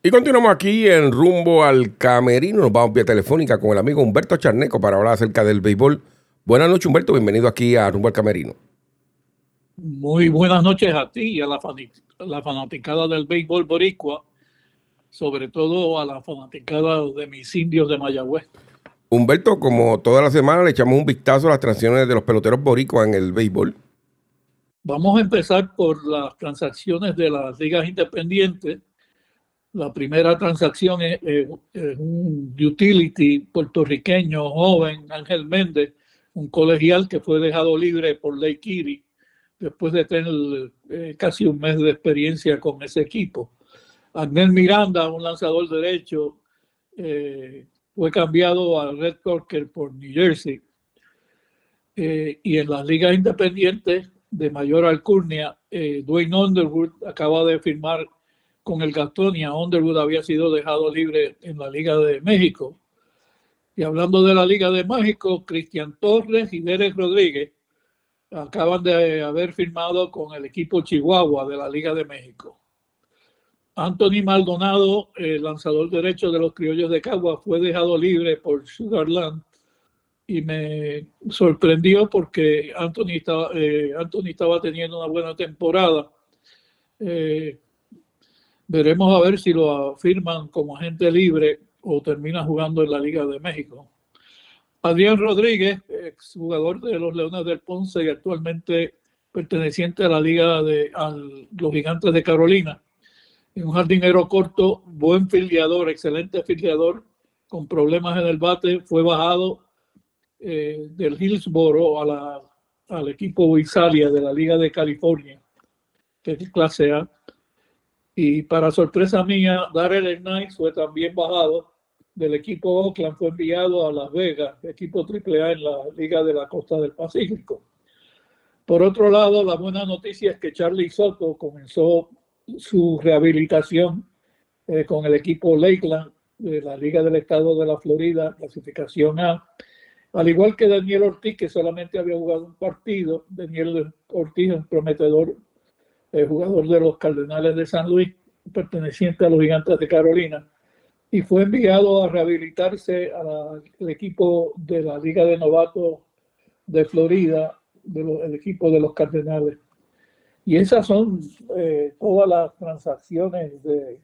Y continuamos aquí en rumbo al camerino. Nos vamos vía telefónica con el amigo Humberto Charneco para hablar acerca del béisbol. Buenas noches, Humberto. Bienvenido aquí a Rumbo al Camerino. Muy buenas noches a ti y a la fanaticada del béisbol boricua, sobre todo a la fanaticada de mis indios de Mayagüez. Humberto, como toda la semana, le echamos un vistazo a las transacciones de los peloteros boricuas en el béisbol. Vamos a empezar por las transacciones de las ligas independientes. La primera transacción es un utility puertorriqueño joven, Ángel Méndez, un colegial que fue dejado libre por Lake Erie después de tener casi un mes de experiencia con ese equipo. Agnel Miranda, un lanzador derecho, fue cambiado a Red Corker por New Jersey. Y en las ligas independientes de mayor alcurnia, Dwayne Underwood acaba de firmar con el Gastonia. Underwood había sido dejado libre en la Liga de México. Y hablando de la Liga de México, Cristian Torres y Derek Rodríguez acaban de haber firmado con el equipo Chihuahua de la Liga de México. Anthony Maldonado, el lanzador derecho de los Criollos de Cagua, fue dejado libre por Sugarland y me sorprendió porque Anthony estaba teniendo una buena temporada. Veremos a ver si lo firman como agente libre o termina jugando en la Liga de México. Adrián Rodríguez, exjugador de los Leones del Ponce y actualmente perteneciente a la Liga a los Gigantes de Carolina. Un jardinero corto, buen fildeador, excelente fildeador, con problemas en el bate, fue bajado del Hillsboro al equipo Visalia de la Liga de California, que es clase A. Y para sorpresa mía, Darrell Hernández fue también bajado del equipo Oakland, fue enviado a Las Vegas, equipo AAA en la Liga de la Costa del Pacífico. Por otro lado, la buena noticia es que Charlie Soto comenzó su rehabilitación con el equipo Lakeland de la Liga del Estado de la Florida, clasificación A. Al igual que Daniel Ortiz, que solamente había jugado un partido. Daniel Ortiz es un prometedor jugador de los Cardenales de San Luis, perteneciente a los Gigantes de Carolina, y fue enviado a rehabilitarse al equipo de la Liga de Novatos de Florida, el equipo de los Cardenales. Y esas son todas las transacciones de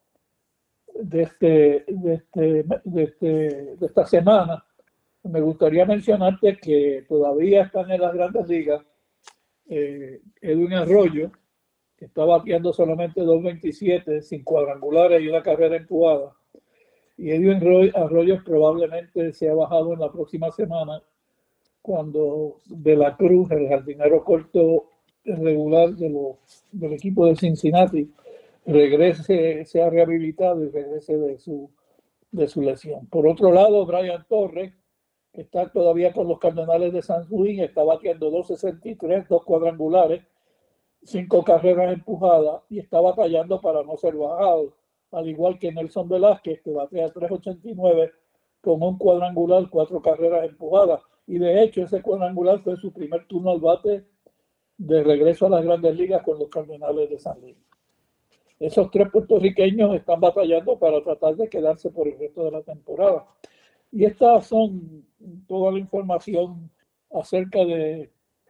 esta semana. Me gustaría mencionarte que todavía están en las grandes ligas Edwin Arroyo, que está bateando solamente 2.27 sin cuadrangulares y una carrera empujada. Y Edwin Arroyo probablemente se ha bajado en la próxima semana cuando De la Cruz, el jardinero corto regular del equipo de Cincinnati, regrese, sea rehabilitado y regrese de su lesión. Por otro lado, Brian Torres, que está todavía con los Cardenales de San Luis, está bateando 2.63, 2 cuadrangulares, 5 carreras empujadas y está batallando para no ser bajado, al igual que Nelson Velázquez, que batea 3.89 con un cuadrangular, 4 carreras empujadas. Y de hecho, ese cuadrangular fue su primer turno al bate de regreso a las grandes ligas con los Cardenales de San Luis. Esos 3 puertorriqueños están batallando para tratar de quedarse por el resto de la temporada. Y estas son toda la información acerca de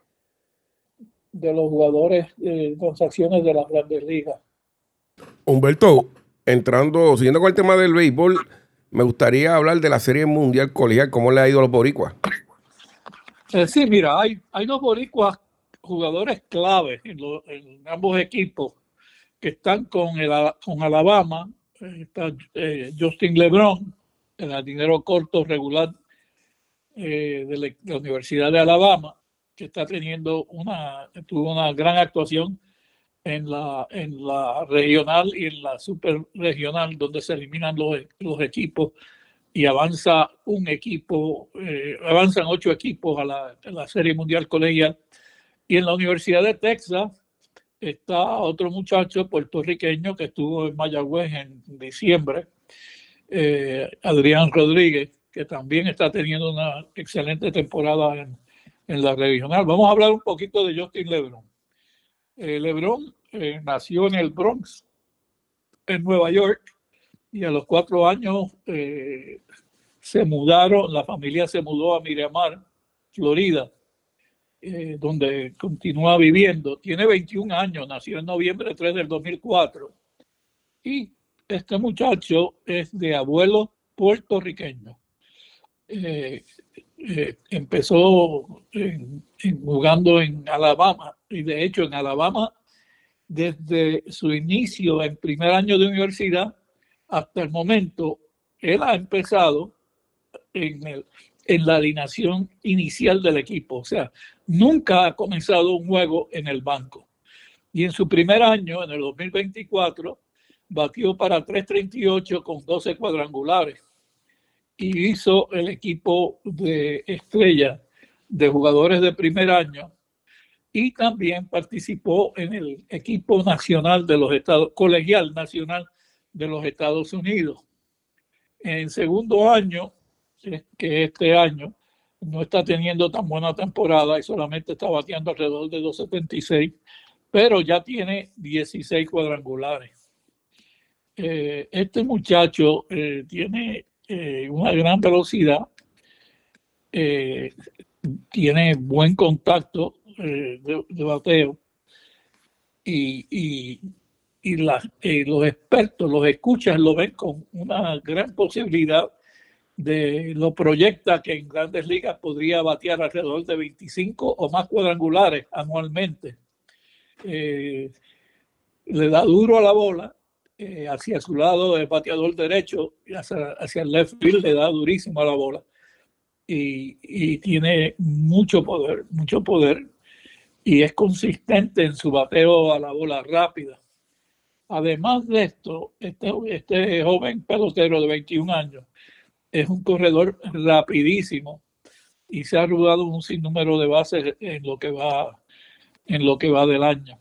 los jugadores transacciones de las grandes ligas. Humberto, siguiendo con el tema del béisbol, me gustaría hablar de la Serie Mundial Colegial. ¿Cómo le ha ido a los boricuas? Sí, mira, hay 2 boricuas, jugadores claves en ambos equipos, que están con Alabama. Está Justin LeBron, el jardinero corto regular de la Universidad de Alabama, que está tuvo una gran actuación en la regional y en la super regional, donde se eliminan los equipos y avanzan 8 equipos a la Serie Mundial Colegial. Y en la Universidad de Texas está otro muchacho puertorriqueño que estuvo en Mayagüez en diciembre, Adrián Rodríguez, que también está teniendo una excelente temporada en la regional. Vamos a hablar un poquito de Justin LeBron. LeBron nació en el Bronx, en Nueva York, y a los 4 años la familia se mudó a Miramar, Florida, donde continúa viviendo. Tiene 21 años, nació en noviembre 3 del 2004 y este muchacho es de abuelo puertorriqueño. Empezó jugando en Alabama y de hecho en Alabama desde su inicio en primer año de universidad hasta el momento él ha empezado en la alineación inicial del equipo, o sea, nunca ha comenzado un juego en el banco. Y en su primer año, en el 2024, batió para 338 con 12 cuadrangulares y hizo el equipo de estrella de jugadores de primer año y también participó en el equipo nacional de los Estados, colegial nacional de los Estados Unidos. En segundo año, que este año no está teniendo tan buena temporada y solamente está bateando alrededor de 276, pero ya tiene 16 cuadrangulares. Este muchacho tiene una gran velocidad, tiene buen contacto de bateo y los expertos, los escuchas, lo ven con una gran posibilidad lo proyecta que en Grandes Ligas podría batear alrededor de 25 o más cuadrangulares anualmente. Le da duro a la bola, hacia su lado el bateador derecho, hacia el left field le da durísimo a la bola y tiene mucho poder y es consistente en su bateo a la bola rápida. Además de esto, este joven pelotero de 21 años es un corredor rapidísimo y se ha robado un sinnúmero de bases en lo que va del año.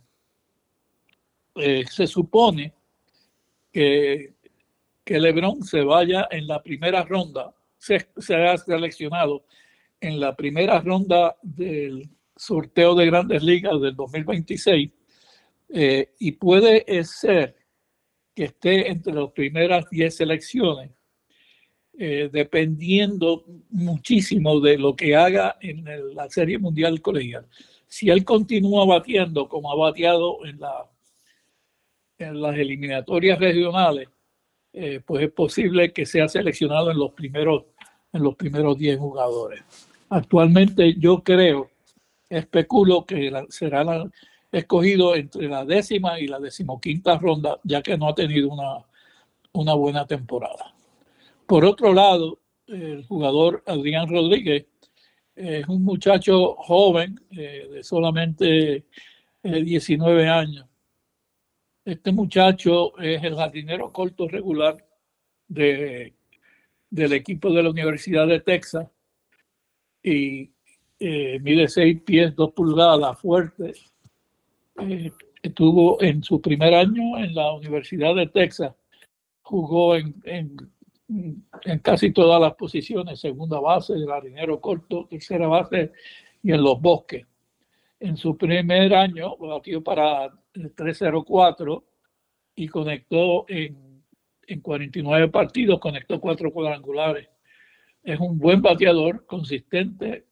Se supone que LeBron se vaya en la primera ronda, se ha seleccionado en la primera ronda del sorteo de Grandes Ligas del 2026 y puede ser que esté entre las primeras 10 selecciones. Dependiendo muchísimo de lo que haga en la Serie Mundial Colegial. Si él continúa batiendo como ha bateado en las eliminatorias regionales, pues es posible que sea seleccionado en los primeros 10 jugadores. Actualmente yo especulo que será escogido entre la 10ª y la 15ª ronda, ya que no ha tenido una buena temporada. Por otro lado, el jugador Adrián Rodríguez es un muchacho joven de solamente 19 años. Este muchacho es el jardinero corto regular del equipo de la Universidad de Texas y mide 6 pies 2 pulgadas, fuerte. Estuvo en su primer año en la Universidad de Texas, jugó en casi todas las posiciones, segunda base, jardinero corto, tercera base y en los bosques. En su primer año batió para 304 y conectó en 49 partidos, conectó 4 cuadrangulares. Es un buen bateador, consistente,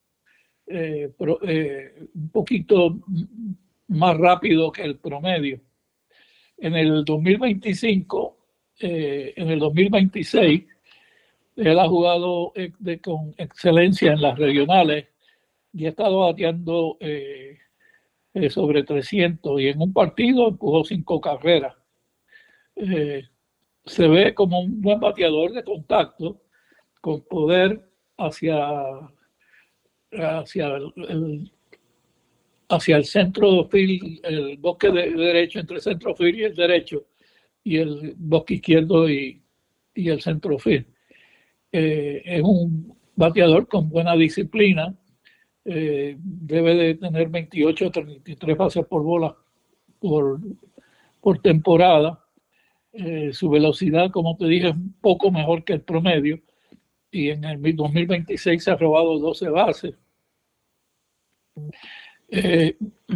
un poquito más rápido que el promedio. En el 2025, en el 2026, él ha jugado con excelencia en las regionales y ha estado bateando sobre 300 y en un partido empujó 5 carreras. Se ve como un buen bateador de contacto con poder hacia el centro field, el bosque derecho, entre el centro field y el derecho, y el bosque izquierdo y el centro field. Es un bateador con buena disciplina, debe de tener 28 o 33 bases por bola por temporada. Su velocidad, como te dije, es un poco mejor que el promedio y en el 2026 se ha robado 12 bases.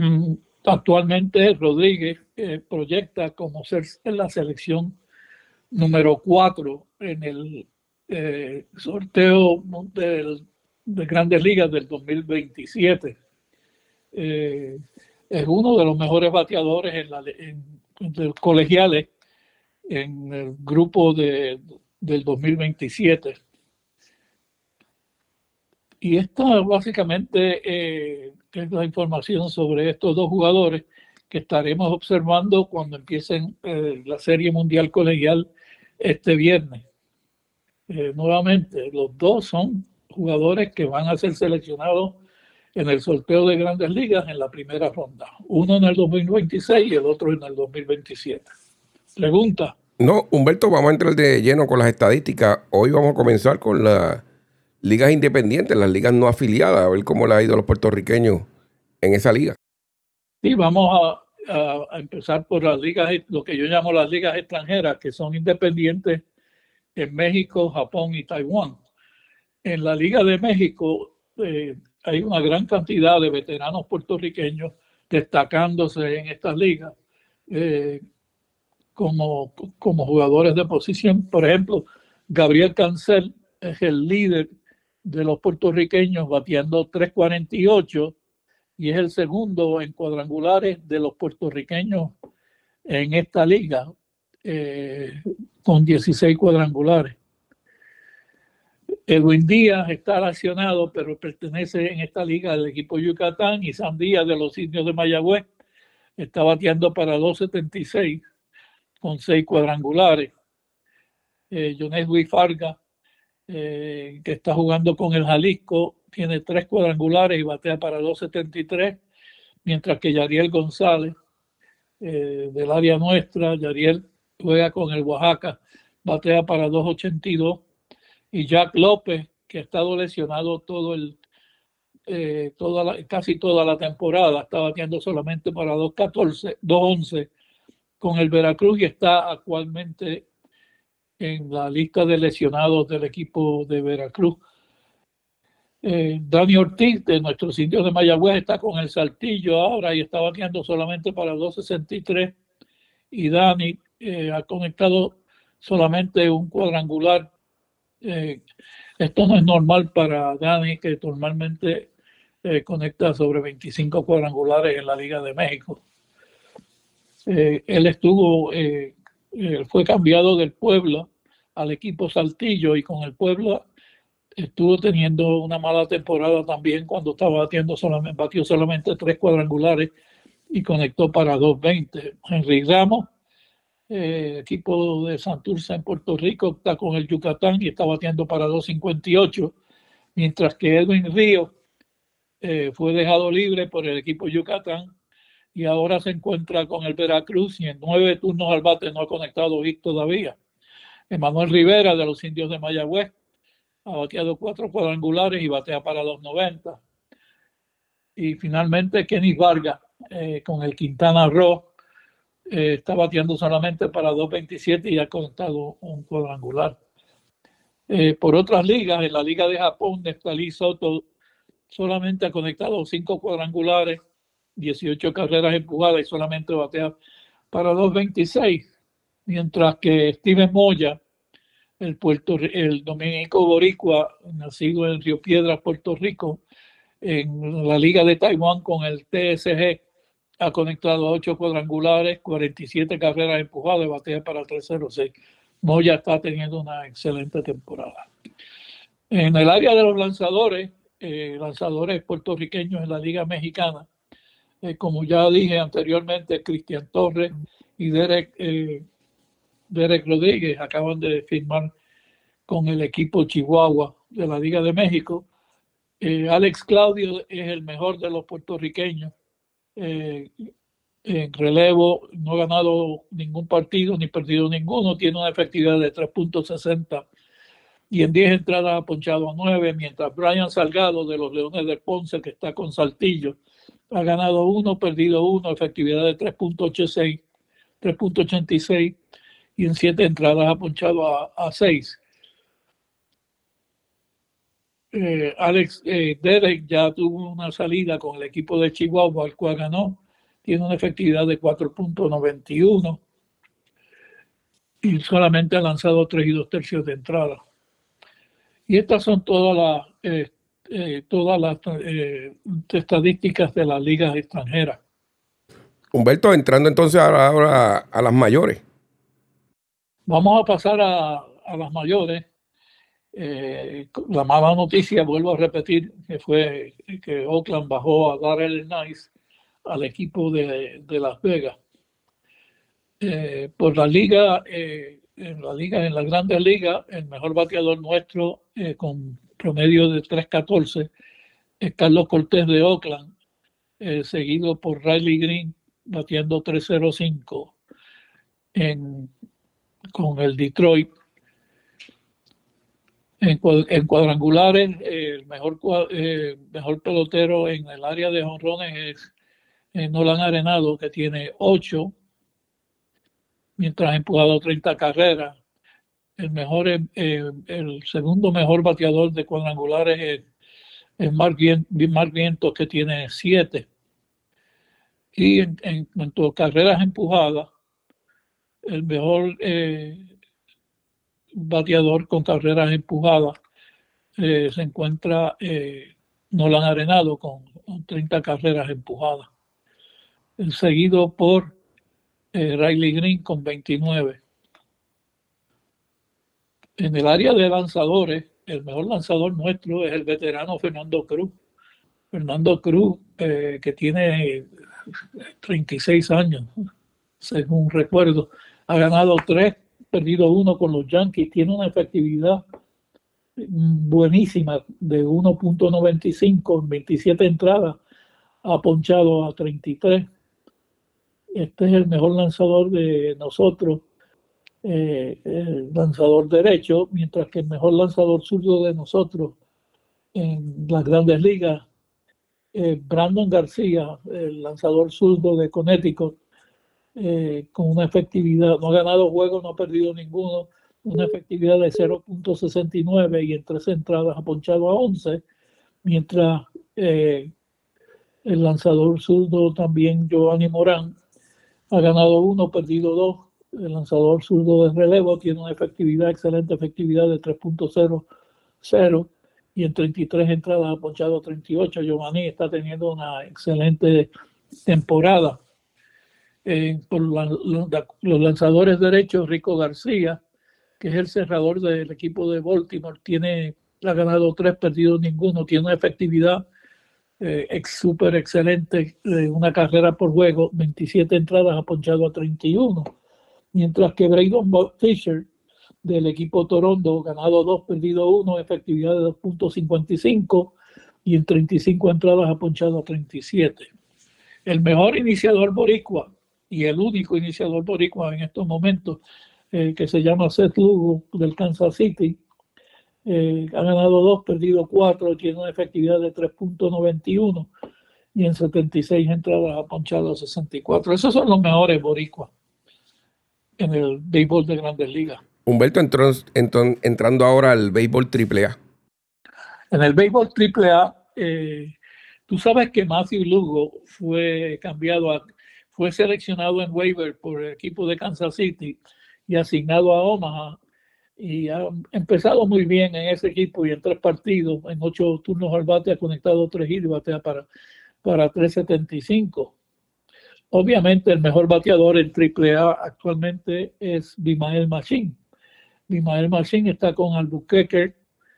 Actualmente Rodríguez proyecta como ser en la selección número 4 en el sorteo de Grandes Ligas del 2027. Es uno de los mejores bateadores en colegiales en el grupo del 2027. Y esta básicamente es la información sobre estos dos jugadores que estaremos observando cuando empiecen la Serie Mundial Colegial este viernes. Nuevamente, los dos son jugadores que van a ser seleccionados en el sorteo de Grandes Ligas en la primera ronda. Uno en el 2026 y el otro en el 2027. ¿Pregunta? No, Humberto, vamos a entrar de lleno con las estadísticas. Hoy vamos a comenzar con las ligas independientes, las ligas no afiliadas, a ver cómo le ha ido a los puertorriqueños en esa liga. Sí, vamos a empezar por las ligas, lo que yo llamo las ligas extranjeras, que son independientes en México, Japón y Taiwán. En la Liga de México hay una gran cantidad de veteranos puertorriqueños destacándose en estas ligas como jugadores de posición. Por ejemplo, Gabriel Cancel es el líder de los puertorriqueños bateando 3.48 y es el segundo en cuadrangulares de los puertorriqueños en esta liga, con 16 cuadrangulares. Edwin Díaz está lesionado, pero pertenece en esta liga al equipo Yucatán, y Sam Díaz de los Indios de Mayagüez está bateando para 2.76 con 6 cuadrangulares. Jones Luis Farga, que está jugando con el Jalisco, tiene 3 cuadrangulares y batea para 2.73, mientras que Yariel González, del área nuestra, Yariel juega con el Oaxaca, batea para 2.82, y Jack López, que ha estado lesionado casi toda la temporada, está bateando solamente para 2.11 con el Veracruz y está actualmente en la lista de lesionados del equipo de Veracruz. Dani Ortiz, de nuestros Indios de Mayagüez, está con el Saltillo ahora y está bateando solamente para 2.63, y Dani ha conectado solamente un cuadrangular. Esto no es normal para Dani, que normalmente conecta sobre 25 cuadrangulares en la Liga de México. Él fue cambiado del Puebla al equipo Saltillo, y con el Puebla estuvo teniendo una mala temporada también cuando estaba batió solamente 3 cuadrangulares y conectó para 2.20. Henry Ramos, equipo de Santurce en Puerto Rico, está con el Yucatán y está bateando para 2.58, mientras que Edwin Ríos fue dejado libre por el equipo Yucatán y ahora se encuentra con el Veracruz, y en 9 turnos al bate no ha conectado hit todavía. Emanuel Rivera, de los Indios de Mayagüez, ha bateado 4 cuadrangulares y batea para 2.90. Y finalmente Kenny Vargas, con el Quintana Roo, está bateando solamente para 2.27 y ha conectado un cuadrangular. Por otras ligas, en la Liga de Japón, Neftali Soto solamente ha conectado 5 cuadrangulares, 18 carreras empujadas y solamente batea para 2.26, mientras que Steven Moya, el dominico boricua, nacido en Río Piedras, Puerto Rico, en la Liga de Taiwán con el TSG, ha conectado 8 cuadrangulares, 47 carreras empujadas y batea para 3.06. Moya está teniendo una excelente temporada. En el área de los lanzadores puertorriqueños en la Liga Mexicana, como ya dije anteriormente, Cristian Torres y Derek Rodríguez acaban de firmar con el equipo Chihuahua de la Liga de México. Alex Claudio es el mejor de los puertorriqueños. En relevo no ha ganado ningún partido ni perdido ninguno, tiene una efectividad de 3.60 y en 10 entradas ha ponchado a 9, mientras Brian Salgado, de los Leones del Ponce, que está con Saltillo, ha ganado 1, perdido 1, efectividad de 3.86 y en 7 entradas ha ponchado a 6. Derek ya tuvo una salida con el equipo de Chihuahua, al cual ganó, tiene una efectividad de 4.91. y solamente ha lanzado 3 2/3 de entrada. Y estas son todas las estadísticas de las ligas extranjeras. Humberto, entrando entonces ahora a las mayores. Vamos a pasar a las mayores. La mala noticia, vuelvo a repetir, que fue que Oakland bajó a Darrell Nice al equipo de Las Vegas. Por la liga, en las grandes ligas, el mejor bateador nuestro con promedio de 3.14 es Carlos Cortés de Oakland, seguido por Riley Green batiendo 3.05 con el Detroit. En cuadrangulares, el mejor pelotero en el área de jonrones es Nolan Arenado, que tiene 8, mientras ha empujado 30 carreras. El segundo mejor bateador de cuadrangulares es Mark Vientos, que tiene 7. Y en cuanto a carreras empujadas, el mejor bateador con carreras empujadas se encuentra Nolan Arenado con 30 carreras empujadas, seguido por Riley Green con 29. En el área de lanzadores, el mejor lanzador nuestro es el veterano Fernando Cruz. Fernando Cruz, que tiene 36 años, según recuerdo, ha ganado 3, perdido 1 con los Yankees, tiene una efectividad buenísima de 1.95 en 27 entradas, ha ponchado a 33. Este es el mejor lanzador de nosotros, el lanzador derecho, mientras que el mejor lanzador zurdo de nosotros en las grandes ligas, Brandon García, el lanzador zurdo de Connecticut, con una efectividad, no ha ganado juegos, no ha perdido ninguno, una efectividad de 0.69 y en 3 entradas ha ponchado a 11, mientras el lanzador zurdo también, Giovanni Morán, ha ganado 1, perdido 2. El lanzador zurdo de relevo tiene una excelente efectividad de 3.00 y en 33 entradas ha ponchado 38. Giovanni está teniendo una excelente temporada. Por los lanzadores derechos, Rico García, que es el cerrador del equipo de Baltimore, ha ganado 3, perdido ninguno, tiene una efectividad súper excelente de una carrera por juego, 27 entradas ha ponchado a 31, mientras que Braden Fisher del equipo Toronto, ganado 2, perdido 1, efectividad de 2.55 y en 35 entradas ha ponchado a 37. El mejor iniciador boricua y el único iniciador boricua en estos momentos, que se llama Seth Lugo del Kansas City, ha ganado 2, perdido 4, tiene una efectividad de 3.91 y en 76 entradas ha ponchado a 64. Esos son los mejores boricuas en el béisbol de Grandes Ligas. Humberto, entrando ahora al béisbol AAA. En el béisbol AAA, tú sabes que Matthew Lugo fue seleccionado en waiver por el equipo de Kansas City y asignado a Omaha, y ha empezado muy bien en ese equipo y en 3 partidos, en 8 turnos al bate ha conectado 3 hits y batea para 3.75. Obviamente el mejor bateador en AAA actualmente es Vimael Machin. Vimael Machin está con Albuquerque,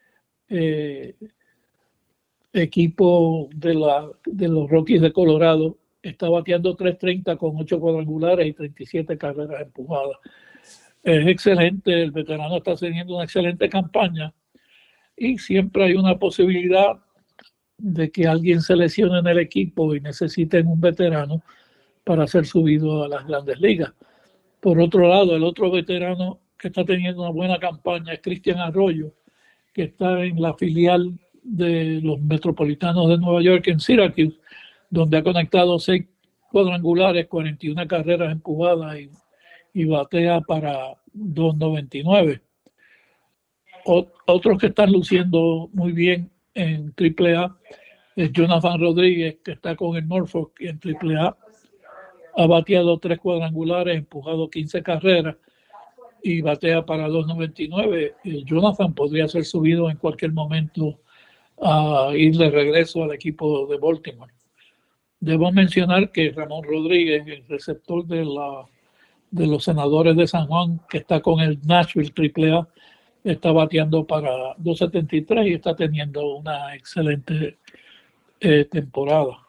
equipo de los Rockies de Colorado. Está bateando 3.30 con 8 cuadrangulares y 37 carreras empujadas. Es excelente, el veterano está teniendo una excelente campaña y siempre hay una posibilidad de que alguien se lesione en el equipo y necesiten un veterano para ser subido a las Grandes Ligas. Por otro lado, el otro veterano que está teniendo una buena campaña es Cristian Arroyo, que está en la filial de los Metropolitanos de Nueva York en Syracuse, donde ha conectado 6 cuadrangulares, 41 carreras empujadas y batea para 2.99. Otros que están luciendo muy bien en AAA es Jonathan Rodríguez, que está con el Norfolk y en AAA ha bateado 3 cuadrangulares, empujado 15 carreras y batea para 2.99. Jonathan podría ser subido en cualquier momento a ir de regreso al equipo de Baltimore. Debo mencionar que Ramón Rodríguez, el receptor de los Senadores de San Juan, que está con el Nashville AAA, está bateando para 2.73 y está teniendo una excelente temporada.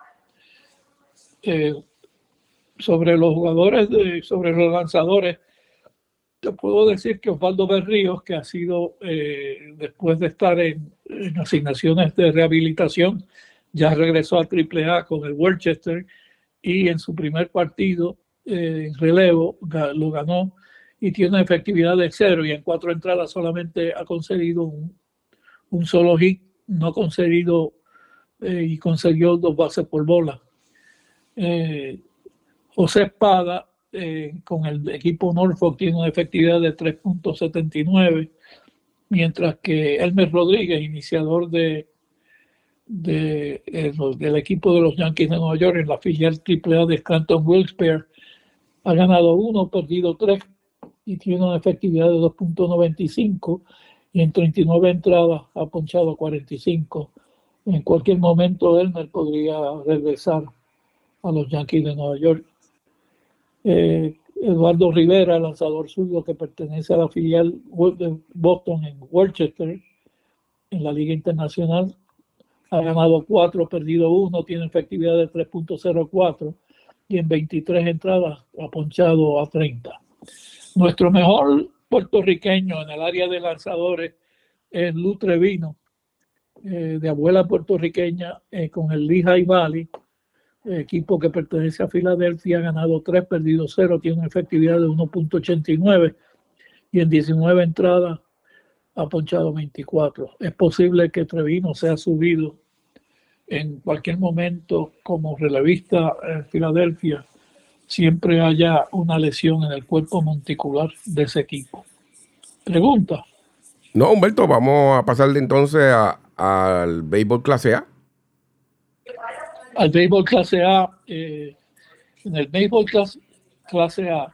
Sobre los jugadores, sobre los lanzadores, te puedo decir que Osvaldo Berríos, que ha sido, después de estar en asignaciones de rehabilitación, ya regresó a AAA con el Worcester y en su primer partido en relevo lo ganó y tiene una efectividad de 0 y en 4 entradas solamente ha conseguido un solo hit, no ha conseguido y consiguió 2 bases por bola. José Espada con el equipo Norfolk tiene una efectividad de 3.79, mientras que Elmer Rodríguez, iniciador del equipo de los Yankees de Nueva York en la filial AAA de Scranton Wilkes-Barre, ha ganado 1, perdido 3 y tiene una efectividad de 2.95 y en 39 entradas ha ponchado 45. En cualquier momento Elmer podría regresar a los Yankees de Nueva York. Eduardo Rivera, lanzador suyo que pertenece a la filial de Boston en Worcester, en la Liga Internacional, ha ganado 4, perdido 1, tiene efectividad de 3.04 y en 23 entradas ha ponchado a 30. Nuestro mejor puertorriqueño en el área de lanzadores es Lou Trevino, de abuela puertorriqueña, con el Lehigh Valley, equipo que pertenece a Filadelfia, ha ganado 3, perdido 0, tiene una efectividad de 1.89 y en 19 entradas ha ponchado 24. Es posible que Trevino sea subido en cualquier momento como relevista en Filadelfia, siempre haya una lesión en el cuerpo monticular de ese equipo. ¿Pregunta? No, Humberto, vamos a pasarle entonces al béisbol clase A. Al béisbol clase A, en el béisbol clase A,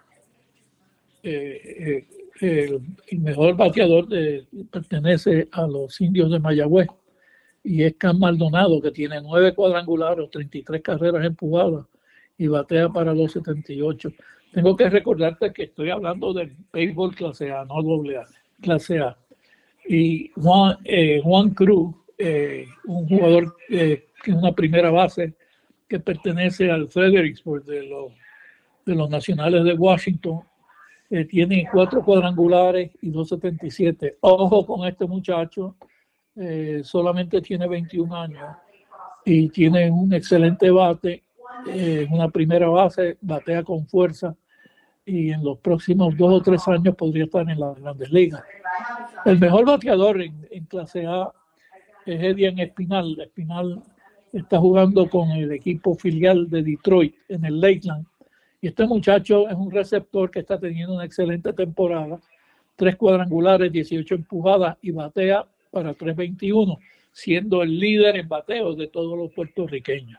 el mejor bateador pertenece a los Indios de Mayagüez y es Cam Maldonado, que tiene 9 cuadrangulares, 33 carreras empujadas y batea para 2.78. Tengo que recordarte que estoy hablando del béisbol clase A, no doble A, clase A. Y Juan Cruz, un jugador que es una primera base que pertenece al Fredericksburg de los Nacionales de Washington, tiene 4 cuadrangulares y 2.77. Ojo con este muchacho, solamente tiene 21 años y tiene un excelente bate, una primera base, batea con fuerza y en los próximos 2 o 3 años podría estar en las grandes ligas. El mejor bateador en clase A es Edian Espinal. Espinal está jugando con el equipo filial de Detroit en el Lakeland. Y este muchacho es un receptor que está teniendo una excelente temporada. 3 cuadrangulares, 18 empujadas y batea para 3.21, siendo el líder en bateos de todos los puertorriqueños.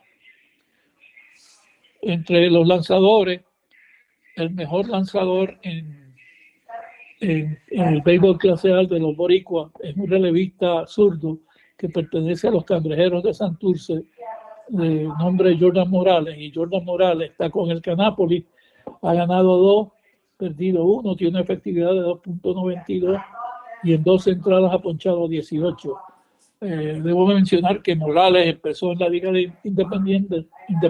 Entre los lanzadores, el mejor lanzador en el béisbol clase A de los boricuas es un relevista zurdo que pertenece a los Cangrejeros de Santurce, de nombre Jordan Morales, y Jordan Morales está con el Canápolis, ha ganado 2, perdido 1, tiene una efectividad de 2.92 y en 2 entradas ha ponchado 18. Debo mencionar que Morales empezó en la Liga de Independiente,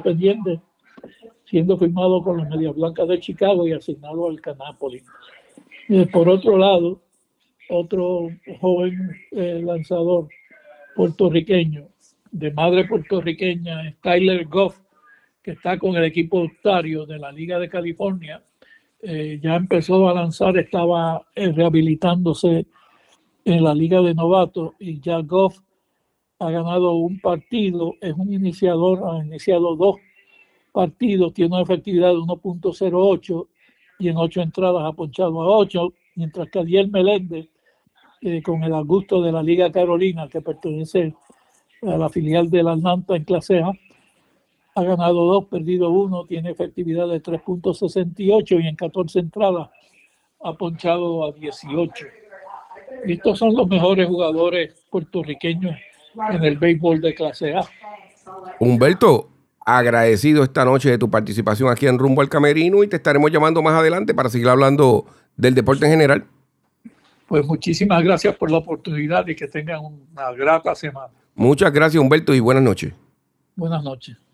siendo firmado con los Medias Blancas de Chicago y asignado al Canápolis. Por otro lado, otro joven lanzador puertorriqueño, de madre puertorriqueña, es Tyler Goff, que está con el equipo Ontario de la Liga de California. Ya empezó a lanzar, estaba rehabilitándose en la Liga de Novatos y ya Goff ha ganado un partido, es un iniciador, ha iniciado 2 partidos, tiene una efectividad de 1.08 y en 8 entradas ha ponchado a 8, mientras que Adiel Meléndez, con el Augusto de la Liga Carolina, que pertenece a la filial del Atlanta en clase A, ha ganado 2, perdido 1, tiene efectividad de 3.68 y en 14 entradas ha ponchado a 18. Y estos son los mejores jugadores puertorriqueños en el béisbol de clase A. Humberto, agradecido esta noche de tu participación aquí en Rumbo al Camerino y te estaremos llamando más adelante para seguir hablando del deporte en general. Pues muchísimas gracias por la oportunidad y que tengan una grata semana. Muchas gracias, Humberto, y buenas noches. Buenas noches.